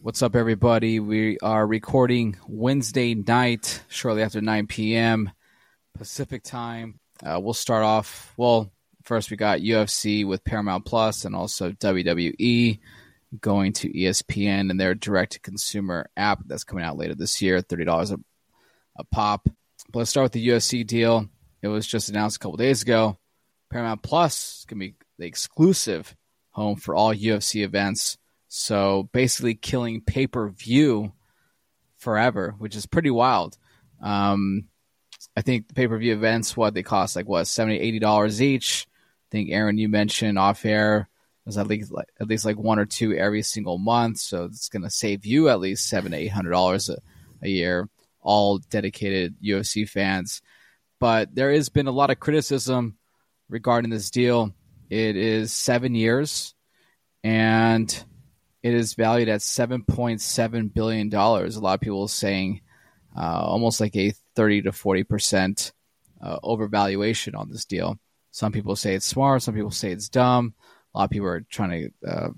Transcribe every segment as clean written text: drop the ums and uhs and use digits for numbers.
What's up, everybody? We are recording Wednesday night, shortly after 9 p.m. Pacific time. We'll start off, first we got UFC with Paramount Plus and also WWE going to ESPN and their direct-to-consumer app that's coming out later this year, $30 a pop. But let's start with the UFC deal. It was just announced a couple days ago. Paramount Plus is going to be the exclusive home for all UFC events. So basically killing pay-per-view forever, which is pretty wild. I think the pay-per-view events, they cost $70, $80 each. I think, Aaron, you mentioned off air, there's at least one or two every single month. So it's going to save you at least $700 to $800 a year, all dedicated UFC fans. But there has been a lot of criticism regarding this deal. It is 7 years, and it is valued at $7.7 billion. A lot of people saying almost like a 30 to 40% overvaluation on this deal. Some people say it's smart. Some people say it's dumb. A lot of people are trying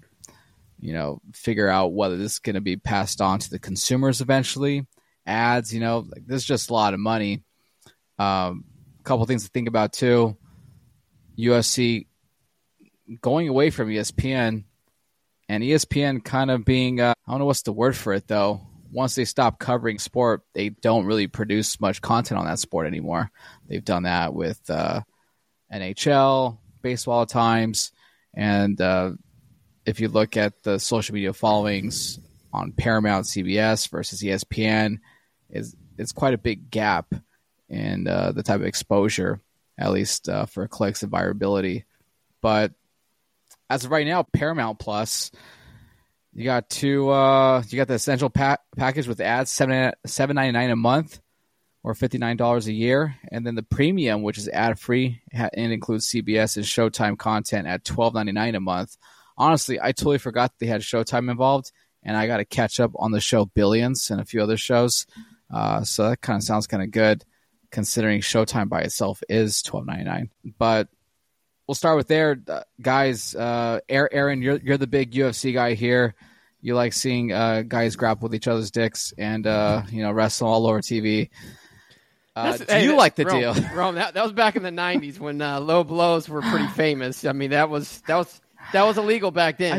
to, figure out whether this is going to be passed on to the consumers eventually. Ads, this is just a lot of money. A couple things to think about too. UFC going away from ESPN. And ESPN kind of being, I don't know what's the word for it, though. Once they stop covering sport, they don't really produce much content on that sport anymore. They've done that with NHL, baseball at times. And if you look at the social media followings on Paramount, CBS versus ESPN, it's quite a big gap in the type of exposure, at least for clicks and virability. But as of right now, Paramount Plus, you got the essential package with ads, $7.99 a month or $59 a year, and then the premium, which is ad free and includes CBS and Showtime content at $12.99 a month. Honestly, I totally forgot they had Showtime involved, and I got to catch up on the show Billions and a few other shows. So that kind of sounds kind of good, considering Showtime by itself is $12.99. But we'll start with there, guys. Aaron, you're the big UFC guy here. You like seeing guys grapple with each other's dicks and wrestle all over TV. Do you like the deal? Rome, that was back in the '90s when low blows were pretty famous. I mean, that was illegal back then.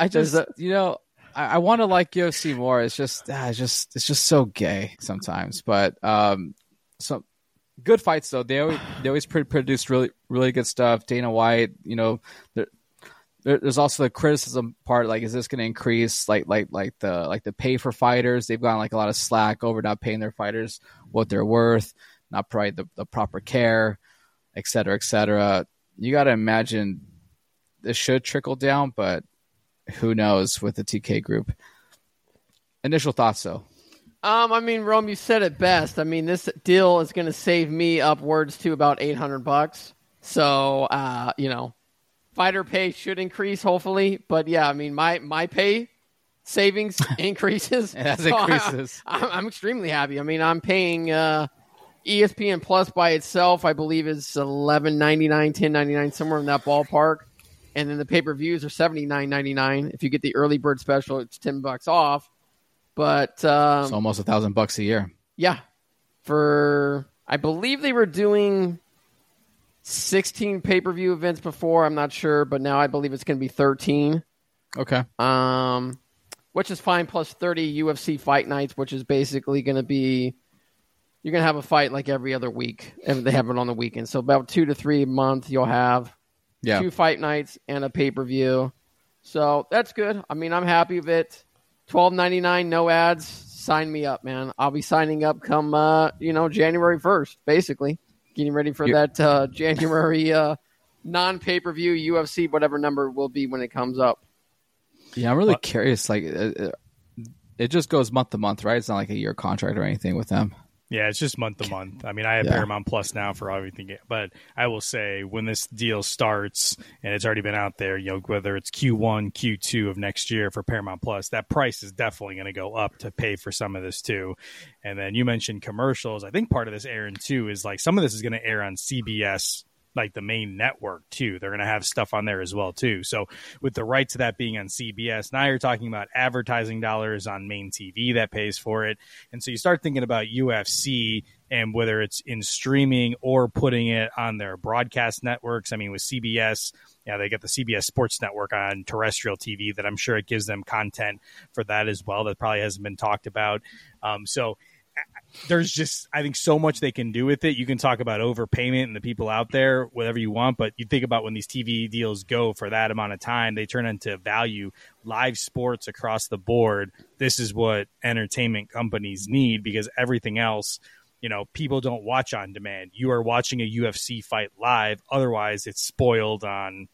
I want to like UFC more. It's just so gay sometimes. But so. Good fights though. They always produce really really good stuff. Dana White, there's also the criticism part. Like, is this going to increase like the pay for fighters? They've gotten a lot of slack over not paying their fighters what they're worth, not provide the proper care, et cetera, et cetera. You got to imagine this should trickle down, but who knows with the TK group. Initial thoughts though. Rome, you said it best. I mean, this deal is going to save me upwards to about $800. So, fighter pay should increase, hopefully. But yeah, I mean, my pay savings increases. Increases. I'm extremely happy. I mean, I'm paying ESPN Plus by itself, I believe, is $11.99, $10.99, somewhere in that ballpark. And then the pay-per-views are $79.99. If you get the early bird special, it's $10 off. But it's almost $1,000 a year. Yeah, I believe they were doing 16 pay-per-view events before. I'm not sure, but now I believe it's going to be 13. Okay. Which is fine. Plus 30 UFC fight nights, which is basically going to be you're going to have a fight like every other week, and they have it on the weekend. So about 2 to 3 a month, you'll have 2 fight nights and a pay-per-view. So that's good. I mean, I'm happy with it. $12.99, no ads. Sign me up, man. I'll be signing up come January 1st, basically. Getting ready for that January non-pay-per-view UFC, whatever number it will be when it comes up. Yeah, I'm really curious. It just goes month to month, right? It's not like a year contract or anything with them. Yeah, it's just month to month. I mean, I have Paramount Plus now for everything, but I will say when this deal starts and it's already been out there, whether it's Q1, Q2 of next year for Paramount Plus, that price is definitely going to go up to pay for some of this too. And then you mentioned commercials. I think part of this, Aaron, too, is some of this is going to air on CBS like the main network too. They're going to have stuff on there as well too. So with the rights to that being on CBS, now you're talking about advertising dollars on main TV that pays for it. And so you start thinking about UFC and whether it's in streaming or putting it on their broadcast networks. I mean, with CBS, they get the CBS Sports Network on terrestrial TV that I'm sure it gives them content for that as well. That probably hasn't been talked about. So there's just, I think, so much they can do with it. You can talk about overpayment and the people out there, whatever you want, but you think about when these TV deals go for that amount of time, they turn into value. Live sports across the board, this is what entertainment companies need, because everything else, people don't watch on demand. You are watching a UFC fight live. Otherwise, it's spoiled on,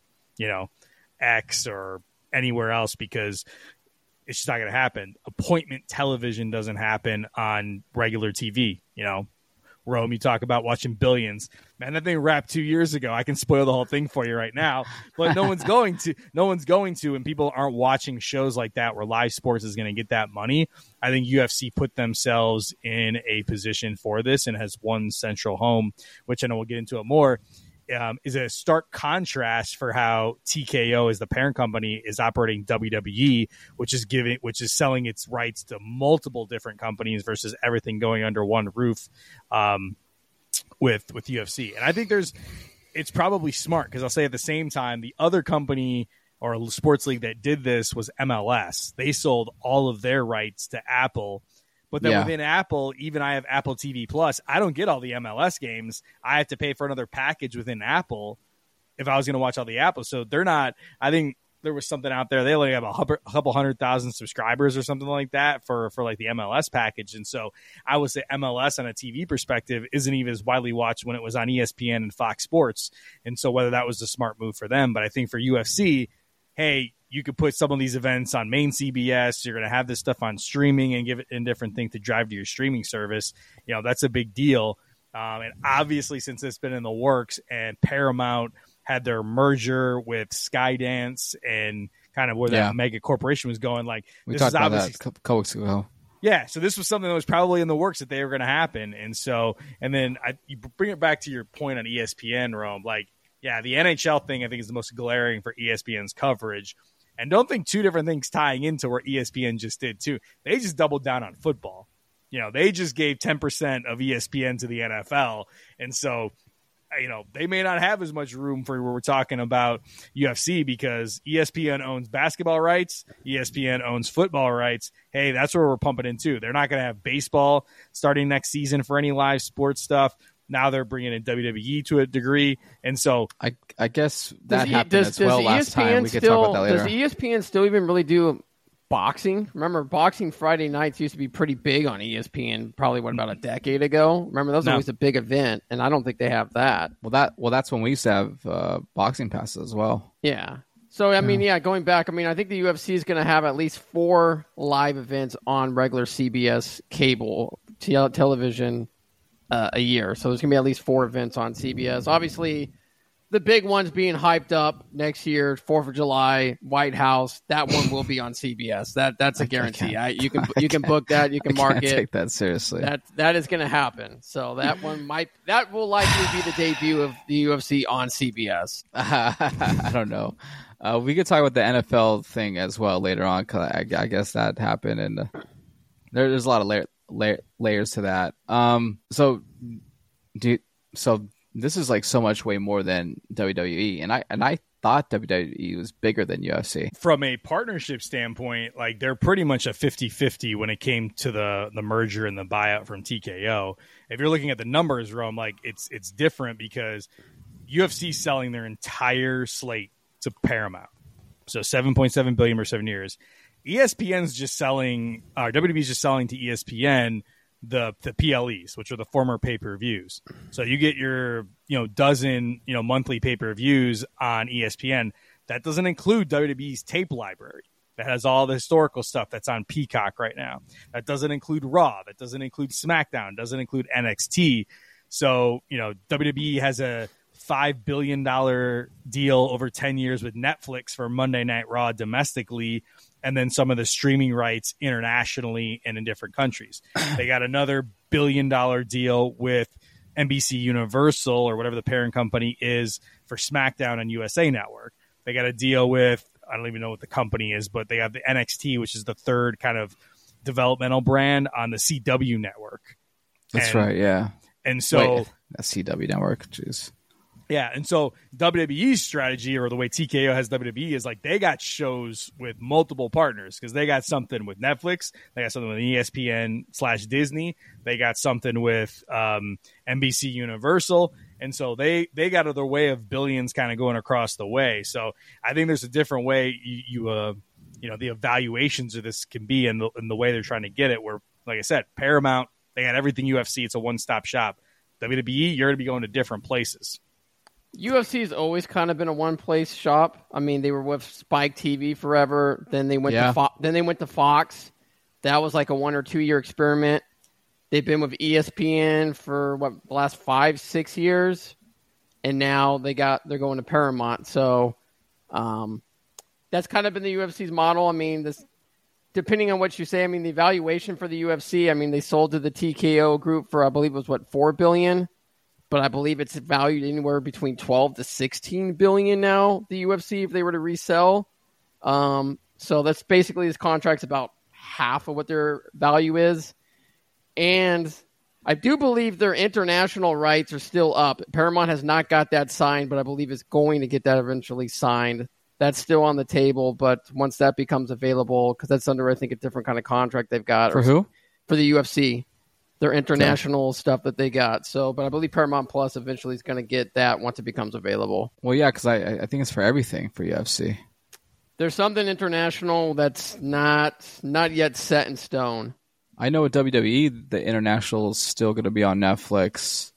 X or anywhere else, because it's just not going to happen. Appointment television doesn't happen on regular TV. Rome, you talk about watching Billions. Man, that thing wrapped 2 years ago. I can spoil the whole thing for you right now, but no one's going to. No one's going to, and people aren't watching shows like that where live sports is going to get that money. I think UFC put themselves in a position for this and has one central home, which I know we'll get into it more. Is a stark contrast for how TKO, as the parent company, is operating WWE, which is selling its rights to multiple different companies versus everything going under one roof with UFC. And I think it's probably smart, because I'll say at the same time, the other company or sports league that did this was MLS. They sold all of their rights to Apple. But then within Apple, even I have Apple TV Plus, I don't get all the MLS games. I have to pay for another package within Apple if I was going to watch all the Apple. So they're not, I think there was something out there. They only have a couple 100,000 subscribers or something like that for like the MLS package. And so I would say MLS on a TV perspective isn't even as widely watched when it was on ESPN and Fox Sports. And so whether that was a smart move for them, but I think for UFC, hey, you could put some of these events on main CBS. You're going to have this stuff on streaming and give it a different thing to drive to your streaming service. That's a big deal. And obviously, since it's been in the works and Paramount had their merger with Skydance and kind of where that mega corporation was going, like we this talked is about obviously that a couple weeks ago. Yeah, so this was something that was probably in the works that they were going to happen. And so, and then you bring it back to your point on ESPN, Rome. Like, yeah, the NHL thing I think is the most glaring for ESPN's coverage. And don't think two different things tying into where ESPN just did too. They just doubled down on football. They just gave 10% of ESPN to the NFL. And so, they may not have as much room for where we're talking about UFC, because ESPN owns basketball rights. ESPN owns football rights. Hey, that's where we're pumping into. They're not going to have baseball starting next season for any live sports stuff. Now they're bringing in WWE to a degree. And so I guess that happened as well last time. We could talk about that later. Does ESPN still even really do boxing? Remember, boxing Friday nights used to be pretty big on ESPN probably, about a decade ago? Remember, that was always a big event, and I don't think they have that. Well, that's when we used to have boxing passes as well. Yeah. So, I mean, going back, I think the UFC is going to have at least 4 live events on regular CBS cable television a year. So there's going to be at least 4 events on CBS. Obviously, the big ones being hyped up next year, 4th of July, White House. That one will be on CBS. That's a guarantee. You can book that. You can mark it. Take that seriously. That is going to happen. So that will likely be the debut of the UFC on CBS. I don't know. We could talk about the NFL thing as well later on, because I guess that happened, and there's a lot of layers to that. So this is like so much way more than WWE, and I thought WWE was bigger than UFC. From a partnership standpoint, like they're pretty much a 50-50 when it came to the merger and the buyout from TKO. If you're looking at the numbers, Rome, like it's different because UFC selling their entire slate to Paramount. So $7.7 billion for 7 years. ESPN's just selling, WWE's just selling to ESPN the PLEs, which are the former pay-per-views. So you get your dozen monthly pay-per-views on ESPN. That doesn't include WWE's tape library that has all the historical stuff that's on Peacock right now. That doesn't include Raw. That doesn't include SmackDown. Doesn't include NXT. So WWE has a $5 billion deal over 10 years with Netflix for Monday Night Raw domestically, and then some of the streaming rights internationally and in different countries. They got another $1 billion deal with NBC Universal or whatever the parent company is for SmackDown on USA Network. They got a deal with, I don't even know what the company is, but they have the NXT, which is the third kind of developmental brand on the CW network. That's right, yeah. And so that's CW network, jeez. Yeah, and so WWE's strategy, or the way TKO has WWE, is like they got shows with multiple partners because they got something with Netflix, they got something with ESPN/Disney, they got something with NBC Universal, and so they got their way of billions kind of going across the way. So I think there's a different way you know, the evaluations of this can be, and the way they're trying to get it. Where, like I said, Paramount, they got everything UFC. It's a one-stop shop. WWE, you're going to be going to different places. UFC has always kind of been a one-place shop. I mean, they were with Spike TV forever. Then they went to Fox. That was like a 1 or 2 year experiment. They've been with ESPN for the last 5-6 years, and now they're going to Paramount. So that's kind of been the UFC's model. I mean, depending on what you say, I mean, the valuation for the UFC, I mean, they sold to the TKO group for, I believe it was $4 billion. But I believe it's valued anywhere between 12 to 16 billion now, the UFC, if they were to resell. So that's basically, this contract's about half of what their value is. And I do believe their international rights are still up. Paramount has not got that signed, but I believe it's going to get that eventually signed. That's still on the table, but once that becomes available, because that's under, I think, a different kind of contract they've got. For who? For the UFC. Their international stuff that they got. So, but I believe Paramount Plus eventually is going to get that once it becomes available. Well, yeah, because I think it's for everything for UFC. There's something international that's not yet set in stone. I know with WWE, the international is still going to be on Netflix,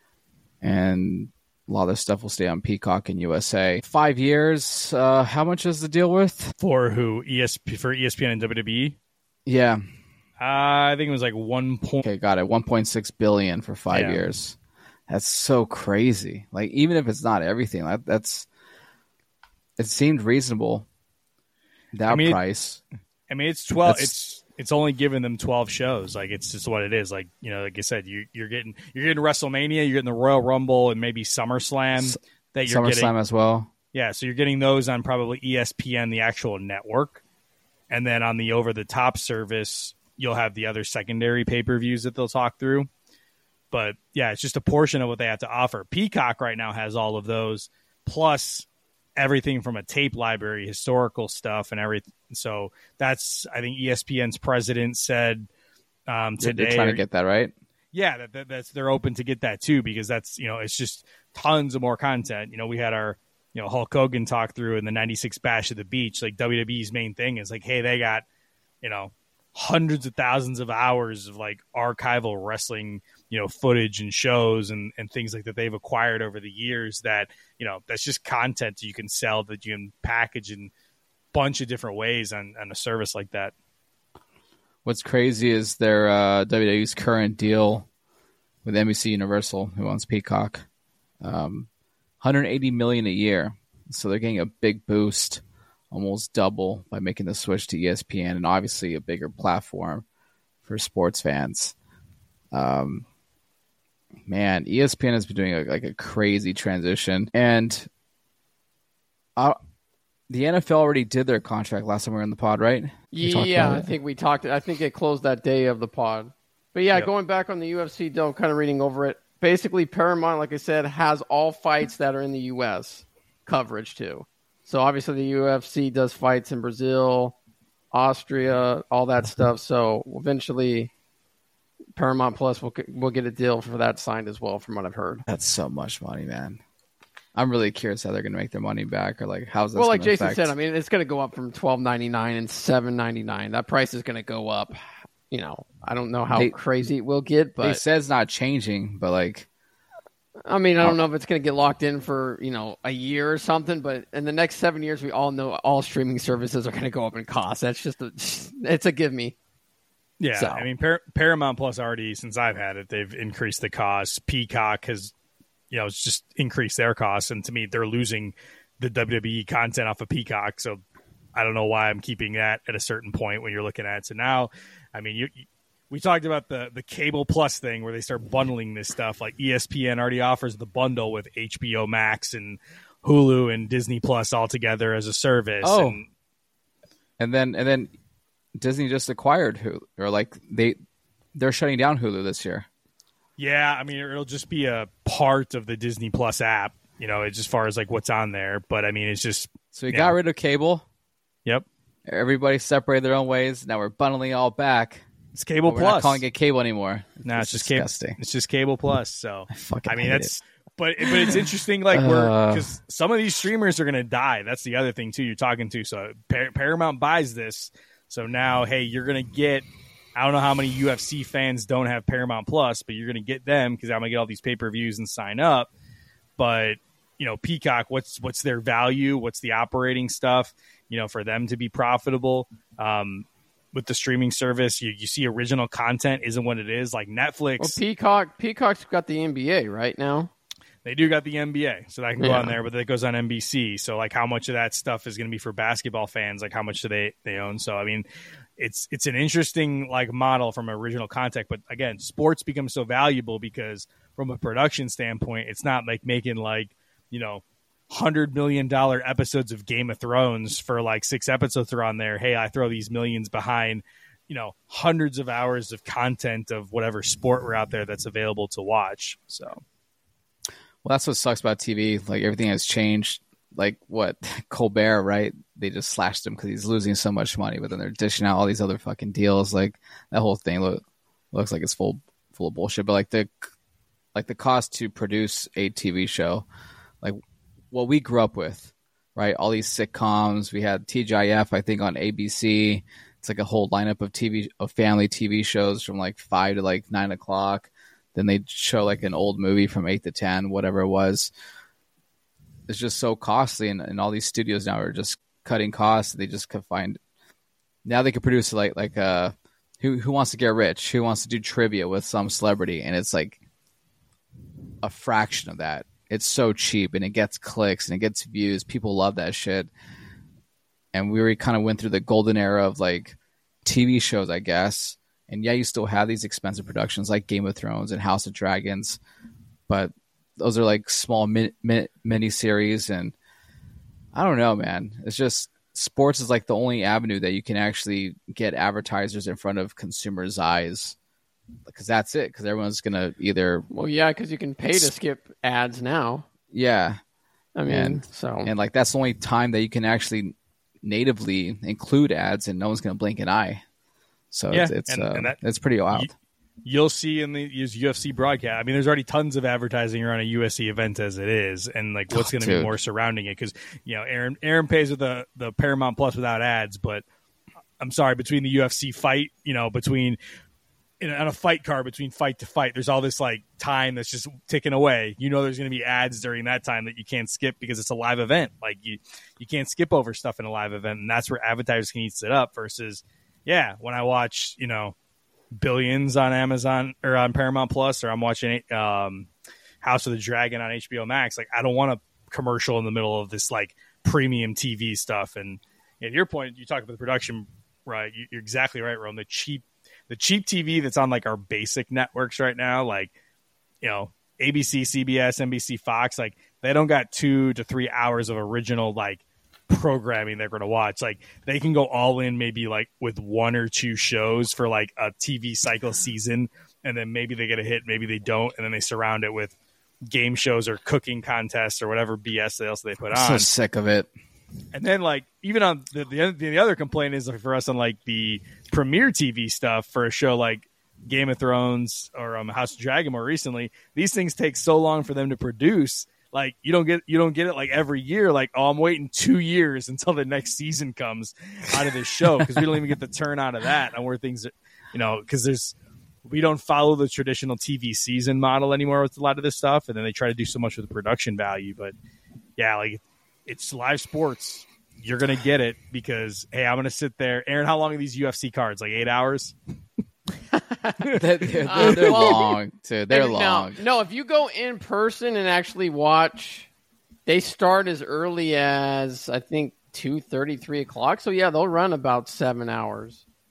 and a lot of this stuff will stay on Peacock and USA. 5 years. How much is the deal worth? For who? For ESPN and WWE? Yeah. I think it was like Okay, got it. 1.6 billion for 5 years. That's so crazy. Like, even if it's not everything, it seemed reasonable. That price. It's 12. It's only giving them 12 shows. Like, it's just what it is. Like, you know, like I said, you're getting WrestleMania, you're getting the Royal Rumble, and maybe SummerSlam that you're getting. SummerSlam as well. Yeah, so you're getting those on probably ESPN, the actual network, and then on the over-the-top service, you'll have the other secondary pay-per-views that they'll talk through. But, yeah, it's just a portion of what they have to offer. Peacock right now has all of those, plus everything from a tape library, historical stuff, and everything. So that's, I think ESPN's president said today. They're trying to get that, right? Yeah, that's they're open to get that too, because that's, you know, it's just tons of more content. You know, we had our, you know, Hulk Hogan talk through in the 96 Bash at the Beach. Like, WWE's main thing is like, hey, they got, you know, hundreds of thousands of hours of like archival wrestling, you know, footage and shows and things like that they've acquired over the years that, you know, that's just content you can sell, that you can package in a bunch of different ways on a service like that. What's crazy is their WWE's current deal with NBC Universal, who owns Peacock, $180 million a year. So they're getting a big boost, almost double, by making the switch to ESPN, and obviously a bigger platform for sports fans. Man, ESPN has been doing a crazy transition, and the NFL already did their contract last time we were in the pod, right? Yeah, I think we talked. I think it closed that day of the pod. But yeah, Going back on the UFC deal, kind of reading over it. Basically, Paramount, like I said, has all fights that are in the U.S. coverage too. So obviously the UFC does fights in Brazil, Austria, all that stuff. So eventually Paramount Plus will get a deal for that signed as well, from what I've heard. That's so much money, man. I'm really curious how they're going to make their money back, or like how's that. Well, like Jason said, I mean, it's going to go up from $12.99 and $7.99. That price is going to go up. You know, I don't know how crazy it will get, but they said it's not changing. But like, I mean, I don't know if it's going to get locked in for, you know, a year or something. But in the next 7 years, we all know all streaming services are going to go up in cost. That's just it's a give me. Yeah, so. I mean, Paramount Plus already, since I've had it, they've increased the cost. Peacock has, you know, it's just increased their costs, and to me, they're losing the WWE content off of Peacock. So I don't know why I'm keeping that at a certain point when you're looking at it. So now, I mean, we talked about the cable plus thing where they start bundling this stuff. Like ESPN already offers the bundle with HBO Max and Hulu and Disney Plus all together as a service. Oh, and then Disney just acquired Hulu, or like they're shutting down Hulu this year. Yeah, I mean it'll just be a part of the Disney Plus app, as far as like what's on there. But I mean it's just so you got rid of cable. Yep. Everybody separated their own ways. Now we're bundling it all back. It's cable plus. We're not calling it cable anymore. No, it's just cable. It's just cable plus. So I mean that's. But it's interesting, like because some of these streamers are going to die. That's the other thing too. You're talking to so Paramount buys this, so now hey, you're going to get. I don't know how many UFC fans don't have Paramount Plus, but you're going to get them because I'm going to get all these pay-per-views and sign up. But Peacock, what's their value? What's the operating stuff? For them to be profitable with the streaming service, you see original content isn't what it is. Like Netflix, well, Peacock's got the NBA right now. They do got the NBA, so that can go on there, but that goes on NBC. So, like, how much of that stuff is going to be for basketball fans? Like, how much do they own? So, I mean, it's an interesting like model from original content. But again, sports become so valuable because from a production standpoint, it's not like making like $100 million episodes of Game of Thrones for like 6 episodes are on there. Hey, I throw these millions behind hundreds of hours of content of whatever sport we're out there that's available to watch. So. Well, that's what sucks about TV. Like everything has changed. Like what Colbert, right? They just slashed him because he's losing so much money, but then they're dishing out all these other fucking deals. Like that whole thing looks like it's full of bullshit. But like the cost to produce a TV show, like what we grew up with, right? All these sitcoms. We had TGIF, I think, on ABC. It's like a whole lineup of family TV shows from like 5 to like 9 o'clock. Then they'd show like an old movie from 8 to 10, whatever it was. It's just so costly, and all these studios now are just cutting costs. They just could find now they could produce like who wants to get rich, who wants to do trivia with some celebrity, and it's like a fraction of that. It's so cheap, and it gets clicks and it gets views. People love that shit. And we already kind of went through the golden era of like TV shows, I guess. And yeah, you still have these expensive productions like Game of Thrones and House of Dragons, but those are like small mini series. And I don't know, man. It's just sports is like the only avenue that you can actually get advertisers in front of consumers' eyes, because that's it. Because everyone's gonna either because you can pay to skip ads now. Yeah, I mean, and like that's the only time that you can actually natively include ads, and no one's gonna blink an eye. So it's pretty wild. You'll see in the UFC broadcast. I mean, there's already tons of advertising around a UFC event as it is, and like what's going to be more surrounding it? Because Aaron pays with the Paramount Plus without ads, but I'm sorry, between the UFC fight, between on a fight card between fight to fight, there's all this like time that's just ticking away. There's going to be ads during that time that you can't skip because it's a live event. Like you can't skip over stuff in a live event, and that's where advertisers can eat it up versus. Yeah, when I watch, Billions on Amazon or on Paramount Plus, or I'm watching House of the Dragon on HBO Max, like I don't want a commercial in the middle of this like premium TV stuff. And at your point, you talk about the production, right? You're exactly right, Rome. The cheap TV that's on like our basic networks right now, like ABC, CBS, NBC, Fox, like they don't got 2 to 3 hours of original like programming they're going to watch. Like they can go all in maybe like with 1 or 2 shows for like a TV cycle season, and then maybe they get a hit, maybe they don't, and then they surround it with game shows or cooking contests or whatever BS else they put on. I'm so sick of it. And then like even on the other complaint is for us on like the premiere TV stuff for a show like Game of Thrones or House of Dragon more recently, these things take so long for them to produce. Like you don't get it like every year. Like, oh, I'm waiting 2 years until the next season comes out of this show because we don't even get the turn out of that and where things, because we don't follow the traditional TV season model anymore with a lot of this stuff, and then they try to do so much with the production value. But yeah, like it's live sports. You're gonna get it because hey, I'm gonna sit there. Aaron, how long are these UFC cards? Like 8 hours? They're long, too. They're long. No, if you go in person and actually watch, they start as early as I think 2:30, 3 o'clock. So yeah, they'll run about 7 hours.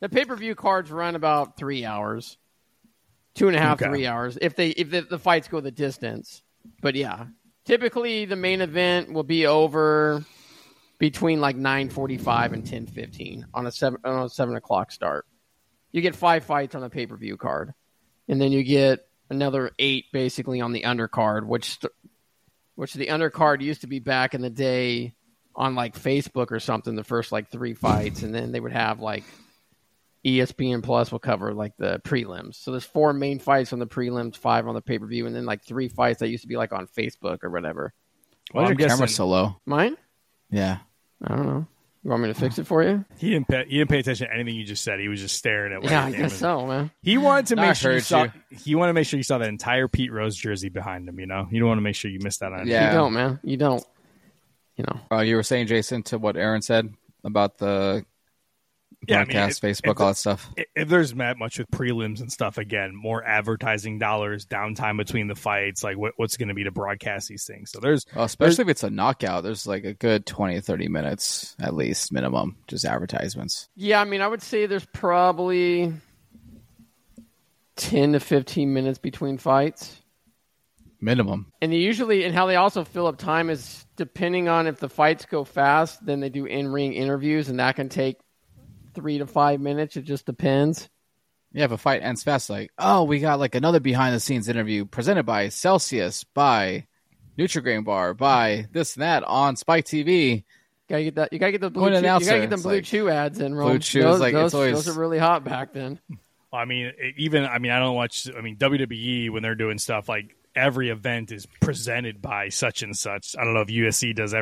The pay-per-view cards run about 3 hours, 2.5, 3 hours if the fights go the distance. But yeah, typically the main event will be over between like 9:45 and 10:15 on a 7 o'clock start. You get 5 fights on the pay-per-view card, and then you get another 8 basically on the undercard, which the undercard used to be back in the day on like Facebook or something. The first like 3 fights, and then they would have like ESPN Plus will cover like the prelims. So there's 4 main fights on the prelims, 5 on the pay-per-view, and then like 3 fights that used to be like on Facebook or whatever. Why is your camera so low? Mine? Yeah. I don't know. You want me to fix it for you? He didn't pay attention to anything you just said. He was just staring at what I guess so, man. He wanted to make sure he wanted to make sure you saw that entire Pete Rose jersey behind him, you know? You don't want to make sure you missed that on anything. You don't, man. You don't. You know. You were saying, Jason, to what Aaron said about the broadcast, Facebook, all that stuff. If there's much with prelims and stuff, again, more advertising dollars, downtime between the fights, like what's going to be to broadcast these things. So especially if it's a knockout, there's like a good 20 to 30 minutes at least minimum, just advertisements. Yeah, I mean, I would say there's probably 10 to 15 minutes between fights. Minimum. And how they also fill up time is depending on if the fights go fast, then they do in-ring interviews, and that can take 3 to 5 minutes. It just depends. Yeah, if a fight ends fast, like, we got like another behind-the-scenes interview presented by Celsius, by Nutri-Grain Bar, by this and that on Spike TV. You gotta get the Blue Chew ads in. Rome. Blue Chew those, is like those, it's always those are really hot back then. Well, I don't watch. WWE when they're doing stuff like every event is presented by such and such. I don't know if USC does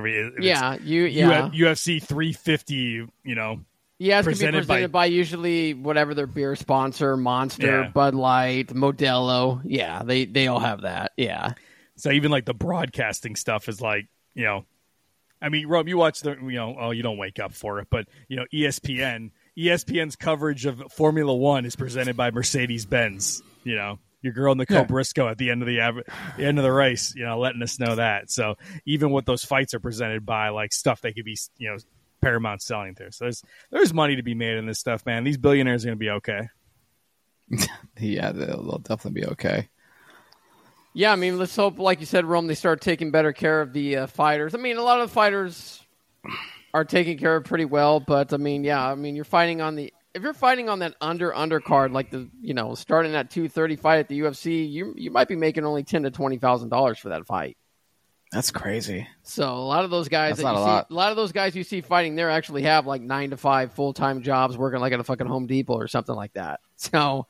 UFC 350. You know. Yeah, it's going to be presented by usually whatever their beer sponsor, Monster, Bud Light, Modelo. Yeah, they all have that. Yeah. So even like the broadcasting stuff is like, you know, I mean, Rob, you watch you don't wake up for it, but, you know, ESPN's coverage of Formula One is presented by Mercedes-Benz, you know. Your girl Nicole Briscoe at the end of the race, you know, letting us know that. So even what those fights are presented by, like stuff they could be, you know, Paramount selling there. So there's money to be made in this stuff, man. These billionaires are going to be okay. Yeah, they'll definitely be okay. Yeah, I mean, let's hope, like you said, Rome, they start taking better care of the fighters. I mean, a lot of the fighters are taken care of pretty well, but I mean, you're fighting on if you're fighting on that undercard, like starting at 235 at the UFC, you might be making only $10,000 to $20,000 for that fight. That's crazy. So a lot of those guys a lot of those guys you see fighting there actually have like 9 to 5 full-time jobs working like at a fucking Home Depot or something like that. So,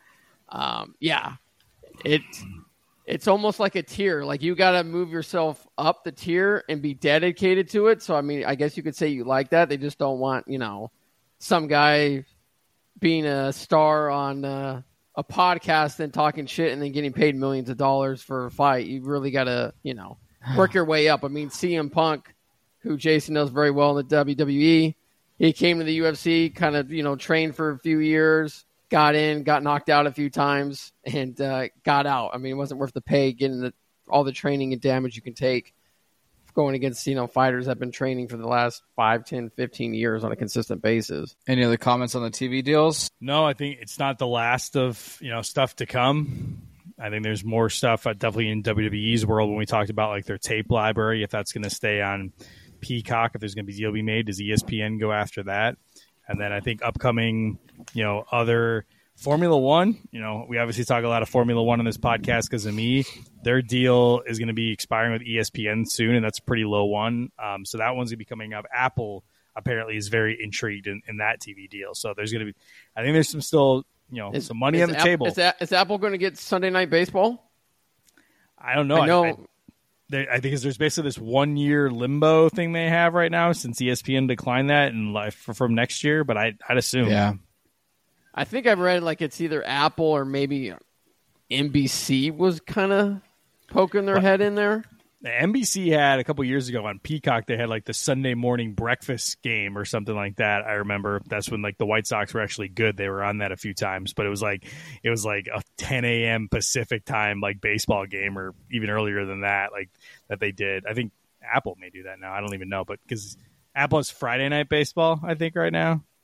it's almost like a tier. Like you got to move yourself up the tier and be dedicated to it. So, I mean, I guess you could say you like that. They just don't want, some guy being a star on a podcast and talking shit and then getting paid millions of dollars for a fight. You really got to, work your way up. I mean, CM Punk, who Jason knows very well in the WWE, he came to the UFC, kind of, trained for a few years, got in, got knocked out a few times, and got out. I mean, it wasn't worth the pay, getting all the training and damage you can take going against, fighters that have been training for the last 5, 10, 15 years on a consistent basis. Any other comments on the TV deals? No, I think it's not the last of, stuff to come. I think there's more stuff definitely in WWE's world when we talked about like their tape library, if that's going to stay on Peacock, if there's going to be a deal to be made, does ESPN go after that? And then I think upcoming, other Formula One, we obviously talk a lot of Formula One on this podcast because of me. Their deal is going to be expiring with ESPN soon, and that's a pretty low one. So that one's going to be coming up. Apple apparently is very intrigued in that TV deal. So there's going to be, I think there's some still, some money on the table. Is Apple going to get Sunday Night Baseball? I don't know. I think there's basically this 1-year limbo thing they have right now since ESPN declined that and from next year, but I'd assume. Yeah. I think I've read like it's either Apple or maybe NBC was kind of poking their head in there. NBC had a couple years ago on Peacock, they had like the Sunday morning breakfast game or something like that. I remember that's when like the White Sox were actually good. They were on that a few times, but it was like a 10 a.m. Pacific time, like baseball game, or even earlier than that, like that they did. I think Apple may do that now. I don't even know, but because Apple has Friday night baseball, I think right now.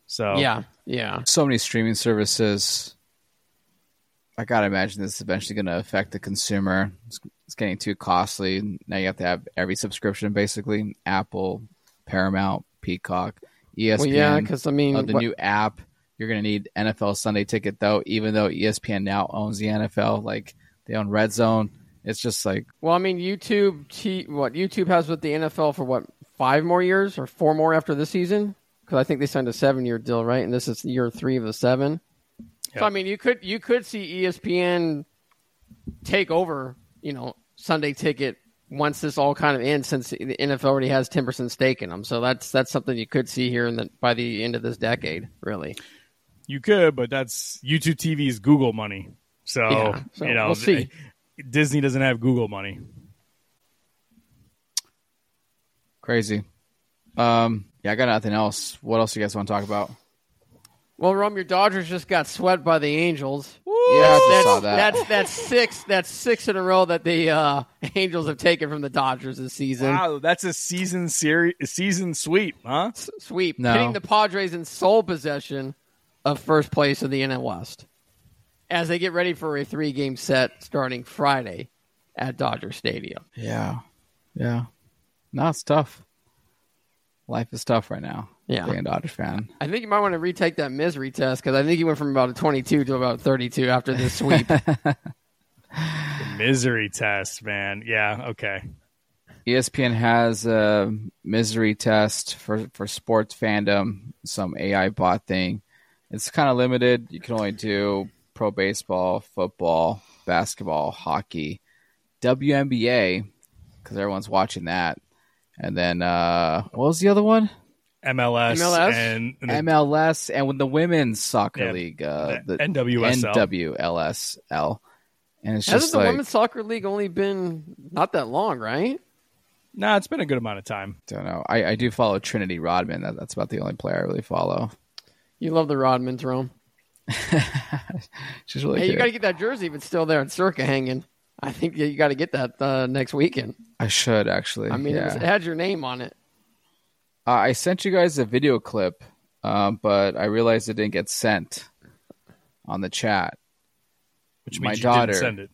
So yeah. So many streaming services. I gotta imagine this is eventually going to affect the consumer. It's getting too costly. Now you have to have every subscription, basically. Apple, Paramount, Peacock, ESPN. Well, yeah, because I mean, the new app. You're going to need NFL Sunday Ticket, though, even though ESPN now owns the NFL. Like, they own Red Zone. It's just like... Well, I mean, YouTube has with the NFL for 5 more years or 4 more after this season? Because I think they signed a 7-year deal, right? And this is year 3 of the 7. Yep. So, I mean, you could see ESPN take over, Sunday Ticket once this all kind of ends, since the NFL already has 10% stake in them. So that's something you could see here by the end of this decade, really. You could, but that's YouTube TV's Google money. So we'll see. Disney doesn't have Google money. Crazy. I got nothing else. What else do you guys want to talk about? Well, Rome, your Dodgers just got swept by the Angels. Woo! Yeah, I just saw that. That's six in a row that the Angels have taken from the Dodgers this season. Wow, that's a season sweep, huh? Sweep. No. Putting the Padres in sole possession of first place in the NL West as they get ready for a 3-game set starting Friday at Dodger Stadium. Yeah. No, it's tough. Life is tough right now. Yeah. Being a Dodgers fan. I think you might want to retake that misery test, because I think you went from about a 22 to about 32 after this sweep. The misery test, man. Yeah, okay. ESPN has a misery test for sports fandom, some AI bot thing. It's kind of limited. You can only do pro baseball, football, basketball, hockey, WNBA, because everyone's watching that. And then, what was the other one? MLS. MLS, and with the women's soccer league, the NWSL. And it's just Hasn't the women's soccer league only been not that long, right? No, it's been a good amount of time. Don't know. I do follow Trinity Rodman. That's about the only player I really follow. You love the Rodmans, Rome. She's really good. You got to get that jersey if it's still there at Circa hanging. I think you got to get that next weekend. I should, actually. I mean, it had your name on it. I sent you guys a video clip, but I realized it didn't get sent on the chat. Which my means daughter, you didn't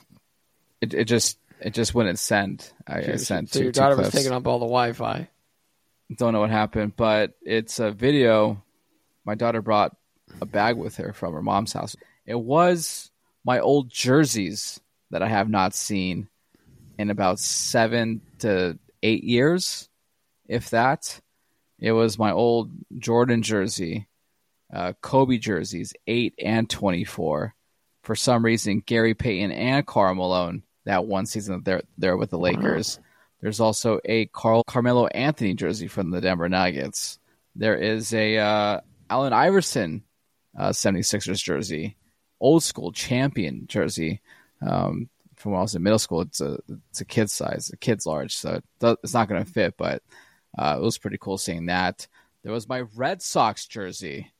send it just wouldn't send. I sent so two your daughter clips. was taking up all the Wi-Fi. Don't know what happened, but it's a video. My daughter brought a bag with her from her mom's house. It was my old jerseys that I have not seen in about 7 to 8 years, if that. It was my old Jordan jersey, Kobe jerseys, 8 and 24. For some reason, Gary Payton and Karl Malone, that one season that they're with the Lakers. Wow. There's also a Carmelo Anthony jersey from the Denver Nuggets. There is a Allen Iverson 76ers jersey, old school champion jersey. From when I was in middle school, it's a kid's size, a kid's large, so it's not going to fit, but it was pretty cool seeing that. There was my Red Sox jersey.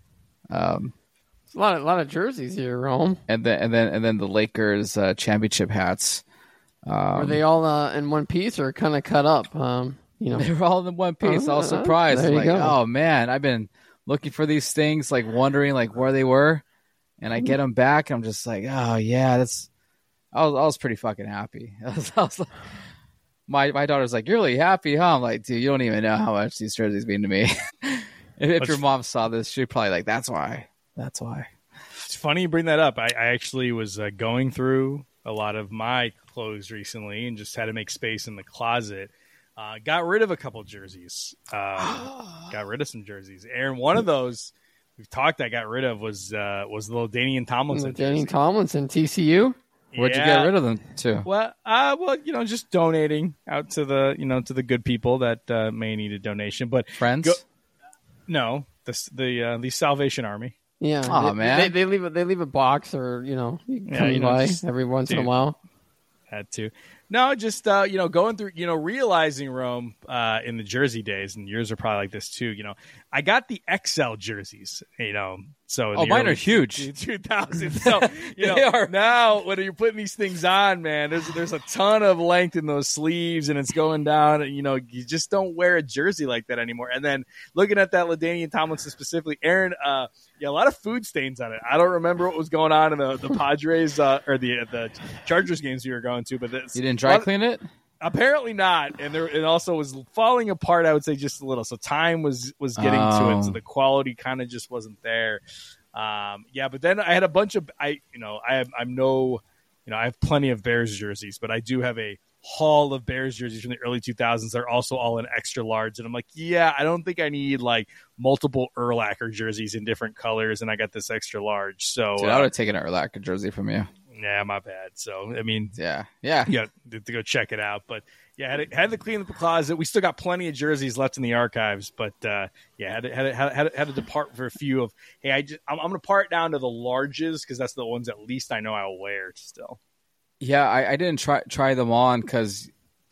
A lot of jerseys here, Rome. And then the Lakers championship hats. Were they all in one piece or kind of cut up? They were all in one piece. I was surprised. Oh man, I've been looking for these things, like wondering like where they were, and I get them back. I'm just like, oh yeah, that's. I was pretty fucking happy. I was like, my daughter's like, you're really happy, huh? I'm like, dude, you don't even know how much these jerseys mean to me. if your mom saw this, she'd probably like, that's why. It's funny you bring that up. I actually was going through a lot of my clothes recently and just had to make space in the closet. Got rid of a couple jerseys. Got rid of some jerseys. Aaron, one of those we've talked I got rid of was the little Danian Tomlinson. Danian Tomlinson, TCU. Where'd you get rid of them to? Well, just donating out to the good people that may need a donation. But friends? No, the Salvation Army. Yeah, man, they leave a box, or come by every once in a while. Had to. No, just going through, realizing, Rome, in the jersey days, and yours are probably like this too. I got the XL jerseys, So mine are huge. 2000s. So now when you're putting these things on, man, there's a ton of length in those sleeves, and it's going down. And, you just don't wear a jersey like that anymore. And then looking at that LaDainian Tomlinson specifically, Aaron, a lot of food stains on it. I don't remember what was going on in the Padres or the Chargers games you were going to, but you didn't dry clean it. Apparently not, and it also was falling apart. I would say just a little. So time was getting to it, so the quality kind of just wasn't there. But then I had a bunch of I have plenty of Bears jerseys, but I do have a haul of Bears jerseys from the early 2000s. They're also all in extra large, and I'm like, I don't think I need like multiple Urlacher jerseys in different colors, and I got this extra large. So dude, I would have taken an Urlacher jersey from you. Yeah, my bad. So, I mean, yeah, to go check it out. But had to clean up the closet. We still got plenty of jerseys left in the archives, but had to depart for a few of. Hey, I'm going to part down to the larges because that's the ones at least I know I'll wear still. Yeah, I didn't try them on because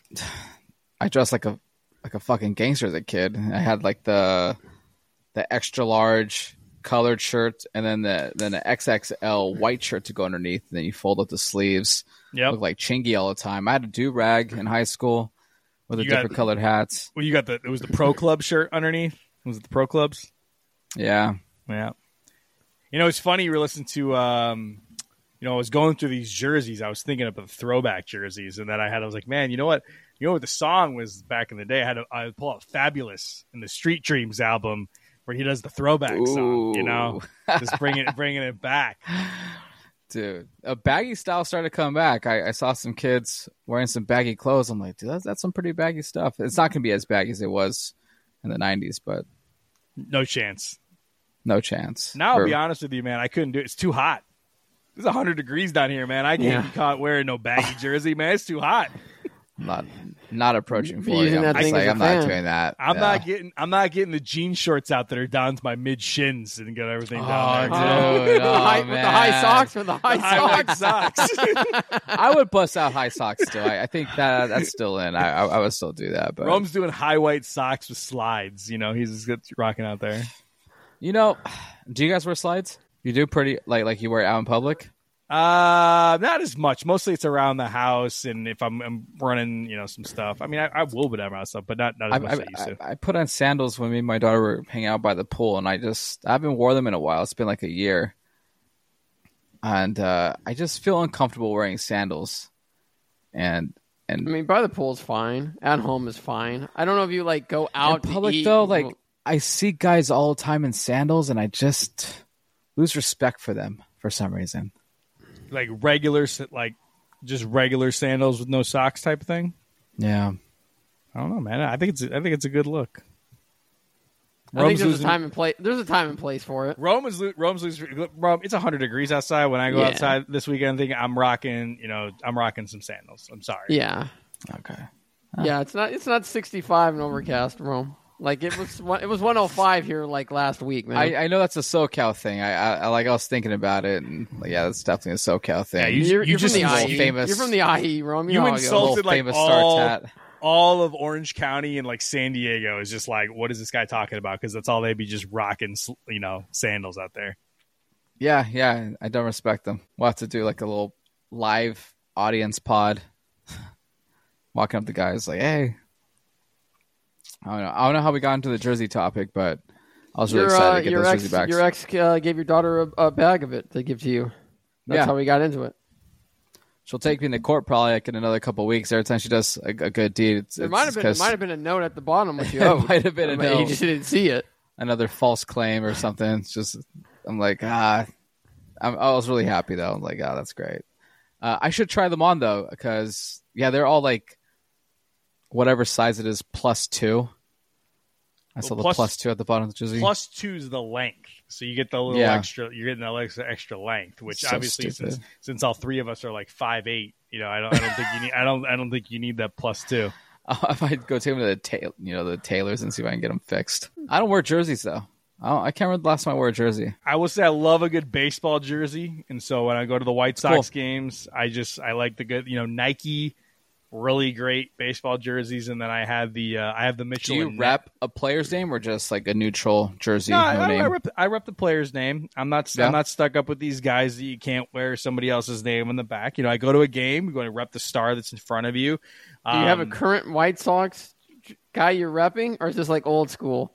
I dressed like a fucking gangster as a kid. I had like the extra large colored shirt and then the XXL white shirt to go underneath, and then you fold up the sleeves. Look like Chingy all the time. I had a do-rag in high school with different colored hats. Well, it was the Pro Club shirt underneath. Was it the Pro Clubs? Yeah. It's funny. You were listening to I was going through these jerseys. I was thinking of the throwback jerseys, and then I was like, man, you know what the song was back in the day? I pull out Fabulous in the Street Dreams album, where he does the throwback song, just bringing it back. Dude, a baggy style started to come back. I saw some kids wearing some baggy clothes. I'm like, dude, that's some pretty baggy stuff. It's not going to be as baggy as it was in the 90s, but no chance. Now, I'll be honest with you, man. I couldn't do it. It's too hot. It's 100 degrees down here, man. I can't be caught wearing no baggy jersey, man. It's too hot. Not approaching 40. I'm not doing that. I'm not getting the jean shorts out that are down to my mid shins and get everything down there. Dude, with the high socks. With the high socks. I would bust out high socks still. I think that's still in. I would still do that. But Rome's doing high white socks with slides. He's just rocking out there. Do you guys wear slides? You do pretty like you wear it out in public? Not as much. Mostly it's around the house, and if I'm running, some stuff. I mean, I will be around stuff, but not as much as I used to. I put on sandals when me and my daughter were hanging out by the pool, and I haven't worn them in a while. It's been like a year, and I just feel uncomfortable wearing sandals. And I mean, by the pool is fine. At home is fine. I don't know if you go out in public to eat. Though. Like I see guys all the time in sandals, and I just lose respect for them for some reason. Like regular sandals with no socks type of thing. Yeah, I don't know, man. I think it's a good look. I think there's a time and place. There's a time and place for it. Rome, it's 100 degrees outside. When I go outside this weekend, I'm rocking some sandals. I'm sorry. Yeah. Okay. Yeah, it's not 65 and overcast, Rome. Like it was 105 here last week, man. I know that's a SoCal thing. I was thinking about it, and that's definitely a SoCal thing. Yeah, you're just from the IE. Famous. You're from the IE, Rome. You insulted all of Orange County and San Diego is just what is this guy talking about? Because that's all they'd be just rocking, sandals out there. Yeah, I don't respect them. We'll have to do a little live audience pod. Walking up to guys hey. I don't know how we got into the jersey topic, but I was really excited to get those jersey backs. Your ex gave your daughter a bag of it to give to you. That's how we got into it. She'll take me into court probably in another couple of weeks. Every time she does a good deed, it might have been a note at the bottom with you. It might have been a note. You just didn't see it. Another false claim or something. It's just I'm like I was really happy though. I'm like that's great. I should try them on though because they're all whatever size it is +2. I saw the +2 at the bottom of the jersey. +2 is the length, so you get the little extra. You're getting the extra length, which so obviously since all three of us are 5'8", I don't think you need. I don't think you need that +2. I might go take them to the tailors and see if I can get them fixed. I don't wear jerseys though. I can't remember the last time I wore a jersey. I will say I love a good baseball jersey, and so when I go to the White Sox games, I like the good Nike really great baseball jerseys, and then I have the Do Michelin. you rep a player's name or just like a neutral jersey? No, name? I rep the player's name. I'm not stuck up with these guys that you can't wear somebody else's name on the back. I go to a game, you're going to rep the star that's in front of you. Do you have a current White Sox guy you're repping, or is this like old school?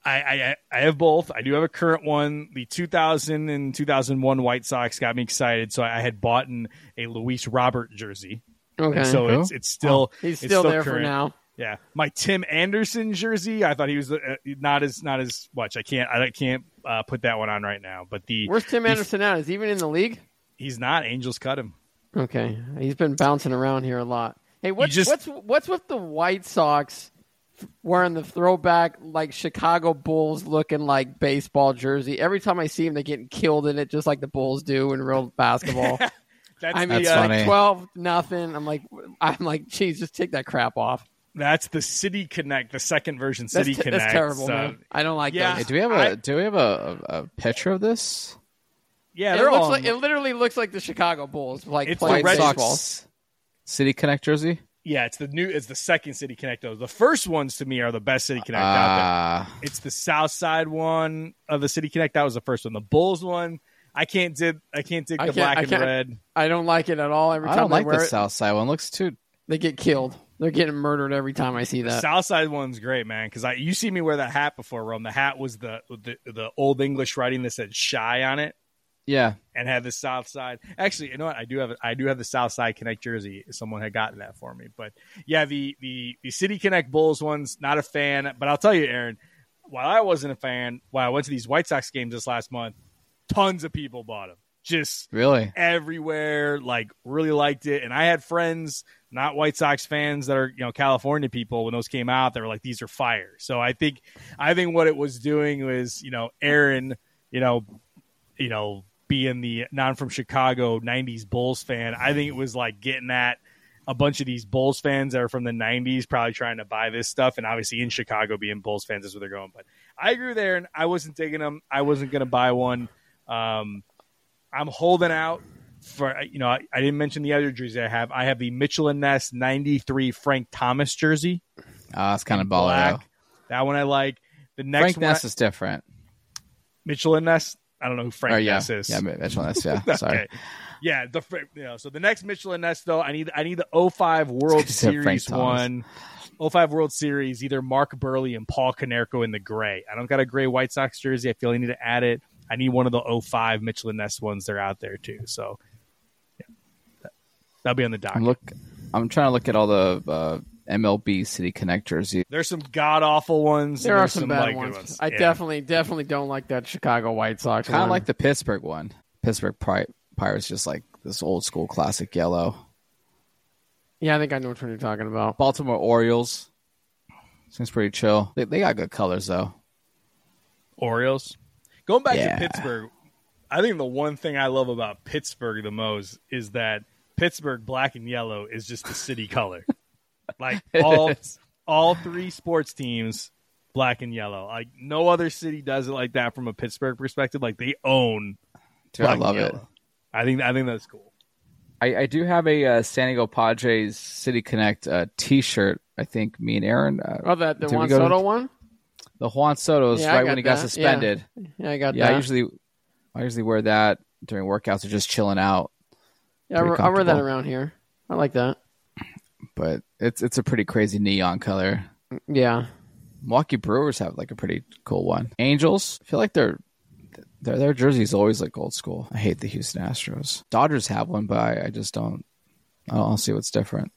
I have both. I do have a current one. The 2000 and 2001 White Sox got me excited, so I had bought a Luis Robert jersey. Okay, and so it's still he's still there current. for now. Yeah, my Tim Anderson jersey. I thought he was not as much. I can't put that one on right now. But where's Tim Anderson at? Is he even in the league? He's not. Angels cut him. Okay, he's been bouncing around here a lot. Hey, what's with the White Sox wearing the throwback like Chicago Bulls looking like baseball jersey? Every time I see him, they're getting killed in it, just like the Bulls do in real basketball. That's funny. 12-0. I'm like, geez, just take that crap off. That's the City Connect, the second version. City Connect. That's terrible, man. I don't like those. Hey, do we have a picture of this? Yeah, it literally looks like the Chicago Bulls, like it's playing the Red baseball. Sox City Connect jersey. Yeah, it's the second City Connect. The first ones to me are the best City Connect out there. It's the South Side one of the City Connect. That was the first one. The Bulls one, I can't dig the black and red. I don't like it at all. Every time I don't like wear the it, South Side one. Looks too. They get killed. They're getting murdered every time I see that. The South Side one's great, man. Because you see me wear that hat before, Rome. The hat was the old English writing that said "Shy" on it. Yeah, and had the South Side. Actually, you know what? I do have the South Side Connect jersey. Someone had gotten that for me. But yeah, the City Connect Bulls one's not a fan. But I'll tell you, Aaron, while I wasn't a fan, while I went to these White Sox games this last month, tons of people bought them. Just really everywhere. Like really liked it. And I had friends, not White Sox fans, that are California people. When those came out, they were like, "These are fire." So I think what it was doing was Aaron, being the non from Chicago 90s Bulls fan, I think it was like getting at a bunch of these Bulls fans that are from the 90s probably trying to buy this stuff, and obviously in Chicago being Bulls fans is where they're going. But I agree there, and I wasn't taking them. I wasn't going to buy one. I'm holding out for I didn't mention the other jersey I have. I have the Mitchell and Ness 93 Frank Thomas jersey. It's kind of baller. That one I like. The next Frank Ness is different. Mitchell and Ness. I don't know who Frank Ness is. Yeah, Mitchell and Ness. Yeah, sorry. Okay. Yeah, so the next Mitchell and Ness though, I need the 05 World Series one. 05 World Series, either Mark Burley and Paul Konerko in the gray. I don't got a gray White Sox jersey. I feel I need to add it. I need one of the 05 Mitchell and Ness ones. They're out there too. So yeah, that'll be on the dock. I'm trying to look at all the MLB City Connect jersey. There's some god awful ones. There are some bad ones. I definitely don't like that Chicago White Sox. Kind of like the Pittsburgh one. Pittsburgh Pirates, just like this old school classic yellow. Yeah, I think I know what you're talking about. Baltimore Orioles. Seems pretty chill. They got good colors though. Orioles. Going back to Pittsburgh, I think the one thing I love about Pittsburgh the most is that Pittsburgh black and yellow is just the city color. Like all three sports teams, black and yellow. Like no other city does it like that from a Pittsburgh perspective. Like they own. Dude, I love it. I think that's cool. I do have a San Diego Padres City Connect T-shirt. I think me and Aaron. The Juan Soto one. The Juan Soto's right when he got suspended. Yeah, I got that. I usually wear that during workouts or just chilling out. Yeah, I wear that around here. I like that. But it's a pretty crazy neon color. Yeah. Milwaukee Brewers have like a pretty cool one. Angels, I feel like their jersey's always like old school. I hate the Houston Astros. Dodgers have one, but I just don't see what's different.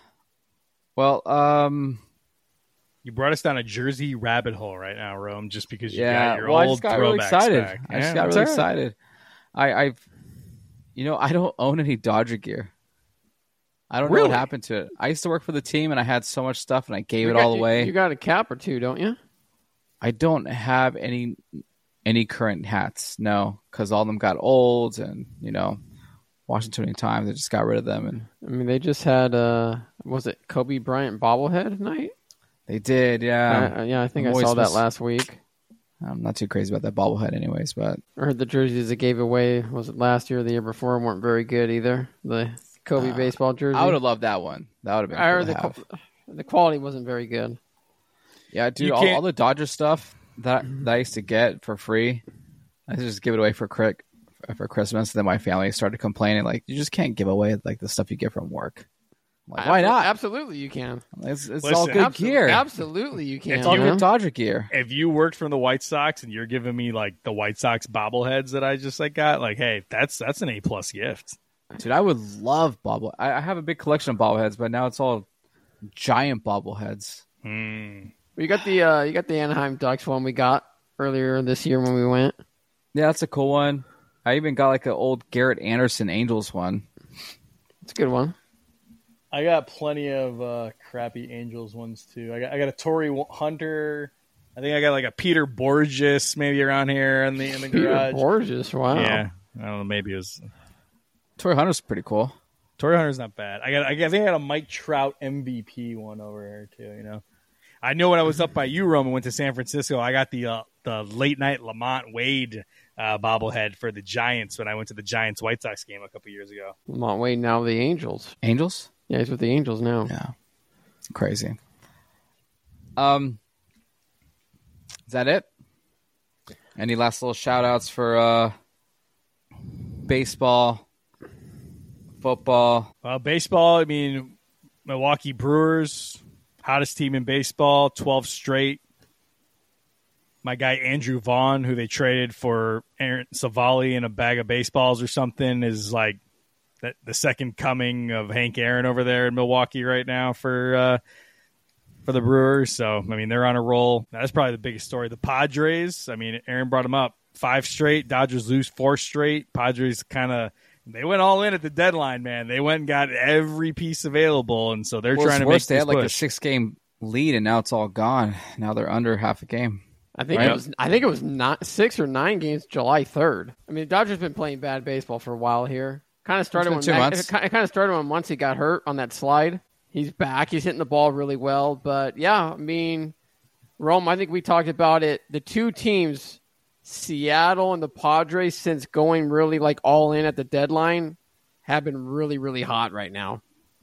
Well, you brought us down a jersey rabbit hole right now, Rome, just because you got your old I just got really excited. Back. I just got really excited. I don't own any Dodger gear. I don't know what happened to it. I used to work for the team, and I had so much stuff, and I gave it all away. You got a cap or two, don't you? I don't have any current hats, no, because all of them got old, and watching too many times, I just got rid of them. And I mean, they just had was it Kobe Bryant bobblehead night? They did, yeah. I think I saw that last week. I'm not too crazy about that bobblehead, anyways. But I heard the jerseys they gave away, was it last year or the year before, weren't very good either. Kobe baseball jersey. I would have loved that one. That would have been. I Cool heard to have. the quality wasn't very good. Yeah, dude, all the Dodger stuff that I used to get for free, I used to just give it away for Christmas. And then my family started complaining, like, you just can't give away like the stuff you get from work. I'm like, why not? Absolutely, you can. It's Listen, all good gear. Absolutely, you can. It's all good Dodger gear. If you worked from the White Sox and you're giving me like the White Sox bobbleheads that I just got, like, hey, that's an A+ gift. Dude, I would love bobble. I have a big collection of bobbleheads, but now it's all giant bobbleheads. You got the Anaheim Ducks one we got earlier this year when we went. Yeah, that's a cool one. I even got like an old Garrett Anderson Angels one. It's a good one. I got plenty of crappy Angels ones too. I got a Torrey Hunter. I think I got like a Peter Borges maybe around here in the Peter garage. Borges, wow. Yeah, I don't know. Maybe it was Torrey Hunter's pretty cool. Torrey Hunter's not bad. I think I got a Mike Trout MVP one over here too. You know, I know when I was up by you, Rome, and went to San Francisco, I got the late night Lamont Wade bobblehead for the Giants when I went to the Giants White Sox game a couple years ago. Lamont Wade now the Angels. Angels? Yeah, he's with the Angels now. Yeah. Crazy. Is that it? Any last little shout outs for baseball, football? Baseball, I mean, Milwaukee Brewers, hottest team in baseball, 12 straight. My guy Andrew Vaughn, who they traded for Aaron Savali and a bag of baseballs or something, is like the second coming of Hank Aaron over there in Milwaukee right now for the Brewers. So, I mean, they're on a roll. That's probably the biggest story. The Padres, I mean, Aaron brought them up 5 straight. Dodgers lose 4 straight. Padres they went all in at the deadline, man. They went and got every piece available, and so they're trying to make they had like a push. 6-game lead, and now it's all gone. Now they're under half a game. I think it was not 6 or 9 games July 3rd. I mean, the Dodgers been playing bad baseball for a while here. Kind of started when 2 months. It kind of started when once he got hurt on that slide. He's back. He's hitting the ball really well. But yeah, I mean, Rome, I think we talked about it. The two teams, Seattle and the Padres, since going really like all in at the deadline, have been really, really hot right now.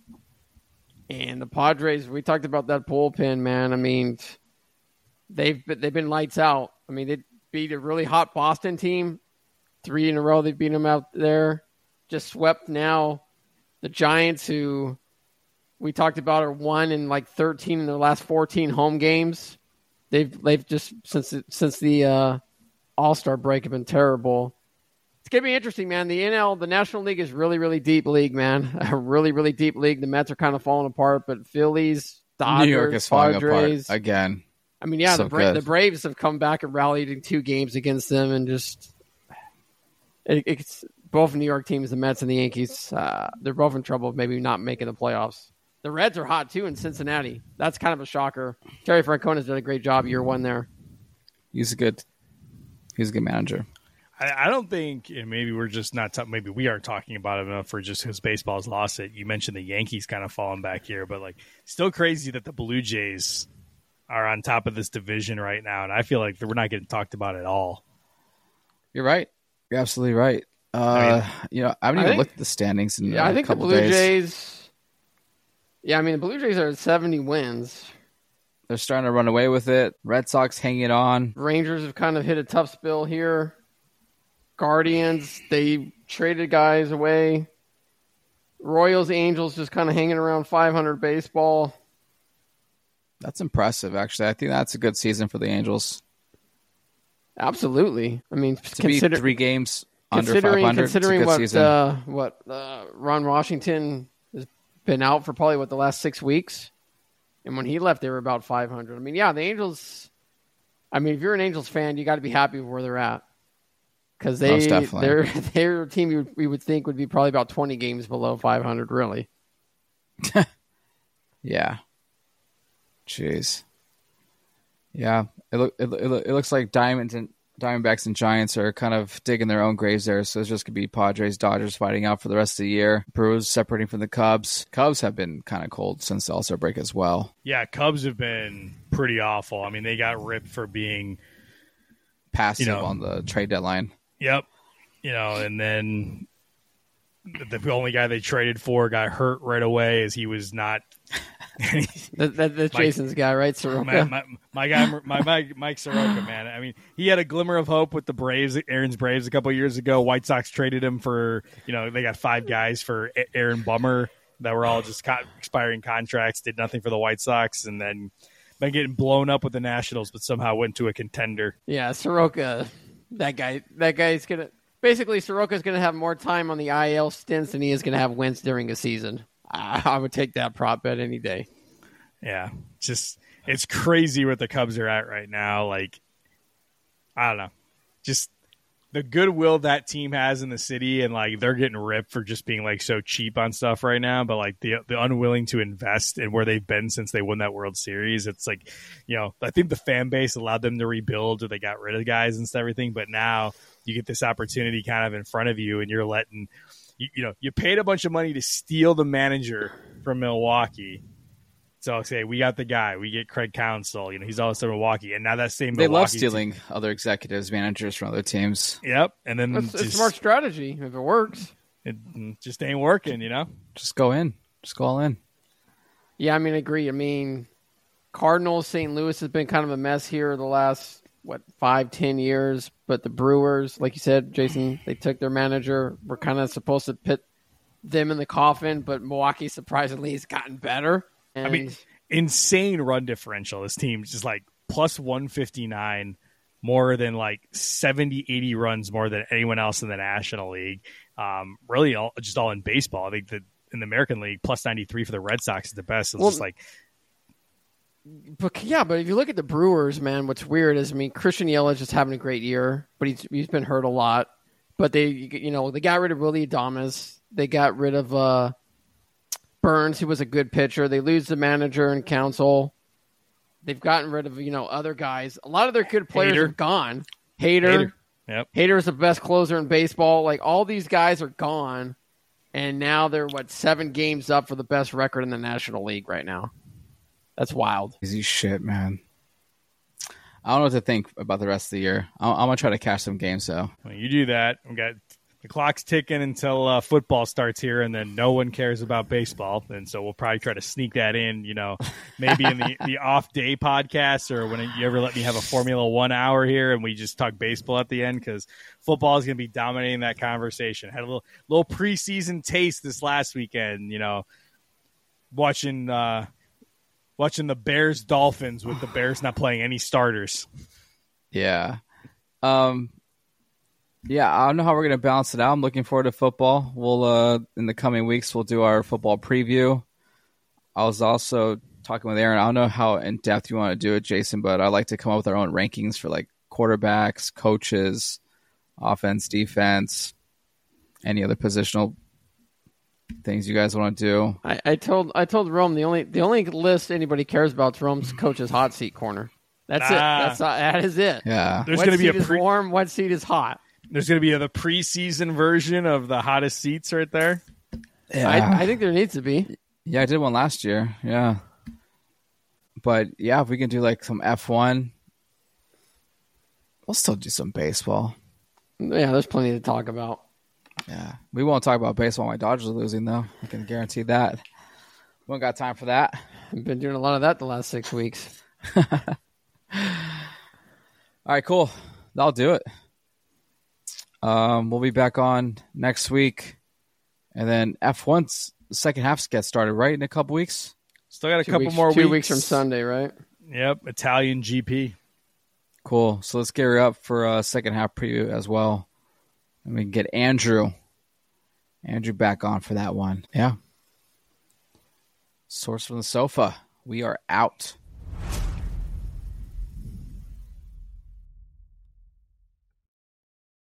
And the Padres, we talked about that bullpen, man. I mean, they've been lights out. I mean, they beat a really hot Boston team 3 in a row. They beat them out there. Just swept now the Giants, who we talked about are 1 in like 13 in their last 14 home games. They've just since the All-Star break have been terrible. It's gonna be interesting, man. The National League is really, really deep league, man. A really, really deep league. The Mets are kind of falling apart, but Phillies, Dodgers, New York is falling Padres apart again. I mean, yeah, So the Braves have come back and rallied in 2 games against them, and just it's both New York teams, the Mets and the Yankees. They're both in trouble of maybe not making the playoffs. The Reds are hot too in Cincinnati. That's kind of a shocker. Terry Francona's did a great job year 1 there. He's a good manager. I don't think, and maybe we're just not. Maybe we aren't talking about it enough for just because baseball's lost it. You mentioned the Yankees kind of falling back here, but like still crazy that the Blue Jays are on top of this division right now, and I feel like we're not getting talked about at all. You're right. You're absolutely right. I haven't even looked at the standings in I think a couple the Blue days. Jays. Yeah, I mean the Blue Jays are at 70 wins. They're starting to run away with it. Red Sox hanging on. Rangers have kind of hit a tough spill here. Guardians, they traded guys away. Royals, Angels just kind of hanging around 500 baseball. That's impressive, actually. I think that's a good season for the Angels. Absolutely. I mean, To be 3 games under 500, considering it's a good season. what Ron Washington has been out for probably the last 6 weeks, and when he left, they were about 500. I mean, yeah, the Angels. I mean, if you're an Angels fan, you got to be happy with where they're at, because their team we would think would be probably about 20 games below 500. Really. Yeah. Jeez. Yeah, it looks like Diamondbacks and Giants are kind of digging their own graves there. So it's just going to be Padres, Dodgers fighting out for the rest of the year. Brewers separating from the Cubs. Cubs have been kind of cold since the All-Star break as well. Yeah, Cubs have been pretty awful. I mean, they got ripped for being passive on the trade deadline. Yep. And then the only guy they traded for got hurt right away as he was not. That's Jason's guy, right? Soroka. My guy, Mike Soroka, man. I mean, he had a glimmer of hope with the Braves, Aaron's Braves, a couple of years ago. White Sox traded him for, they got 5 guys for Aaron Bummer that were all just expiring contracts, did nothing for the White Sox, and then been getting blown up with the Nationals, but somehow went to a contender. Yeah, Soroka, that guy's gonna basically Soroka's gonna have more time on the IL stints than he is gonna have wins during a season. I would take that prop bet any day. Yeah, just it's crazy what the Cubs are at right now. Like, I don't know, just the goodwill that team has in the city, and like they're getting ripped for just being like so cheap on stuff right now. But like the unwilling to invest in where they've been since they won that World Series, it's like, I think the fan base allowed them to rebuild, or they got rid of guys and everything. But now you get this opportunity kind of in front of you, and you're letting. You paid a bunch of money to steal the manager from Milwaukee. So I'll say we got the guy. We get Craig Counsell. He's also Milwaukee, and now that same they Milwaukee love stealing other executives, managers from other teams. Yep, and then it's a smart strategy if it works. It just ain't working, Just go in, just go all in. Yeah, I mean, I agree. I mean, Cardinals, St. Louis has been kind of a mess here the last 5-10 years. But the Brewers, like you said, Jason, they took their manager. We're kind of supposed to put them in the coffin, but Milwaukee surprisingly has gotten better. And I mean, insane run differential. This team's just like plus 159, more than like 70, 80 runs more than anyone else in the National League. Really, all in baseball. I think that in the American League, plus 93 for the Red Sox is the best. It's just like. But if you look at the Brewers, man, what's weird is, Christian Yelich is having a great year, but he's been hurt a lot. But they got rid of Willie Adames. They got rid of Burns, who was a good pitcher. They lose the manager and Counsell. They've gotten rid of other guys. A lot of their good players are gone. Hader. Yep. Hader is the best closer in baseball. Like, all these guys are gone, and now they're 7 games up for the best record in the National League right now. That's wild. Easy shit, man. I don't know what to think about the rest of the year. I'm going to try to catch some games, though. Well, you do that. We got the clock's ticking until football starts here, and then no one cares about baseball. And so we'll probably try to sneak that in, maybe in the off-day podcast, or when you ever let me have a Formula 1 hour here and we just talk baseball at the end, because football is going to be dominating that conversation. Had a little preseason taste this last weekend, watching the Bears-Dolphins with the Bears not playing any starters. Yeah. Yeah, I don't know how we're going to balance it out. I'm looking forward to football. We'll in the coming weeks, we'll do our football preview. I was also talking with Aaron. I don't know how in-depth you want to do it, Jason, but I like to come up with our own rankings for like quarterbacks, coaches, offense, defense, any other positional things you guys want to do. I told Rome the only list anybody cares about is Rome's coach's hot seat corner. That's it. That is it. Yeah. There's going to be is warm. What seat is hot? There's going to be the preseason version of the hottest seats right there. Yeah. I think there needs to be. Yeah, I did one last year. Yeah. But yeah, if we can do like some F1, we'll still do some baseball. Yeah, there's plenty to talk about. Yeah. We won't talk about baseball when my Dodgers are losing, though. I can guarantee that. We don't got time for that. I've been doing a lot of that the last 6 weeks. All right, cool. That'll do it. We'll be back on next week. And then F1's the second half gets started, right, in a couple weeks? Still got a couple more weeks. 2 weeks from Sunday, right? Yep, Italian GP. Cool. So let's gear up for a second half preview as well. And we can get Andrew back on for that one. Yeah. Source from the sofa. We are out.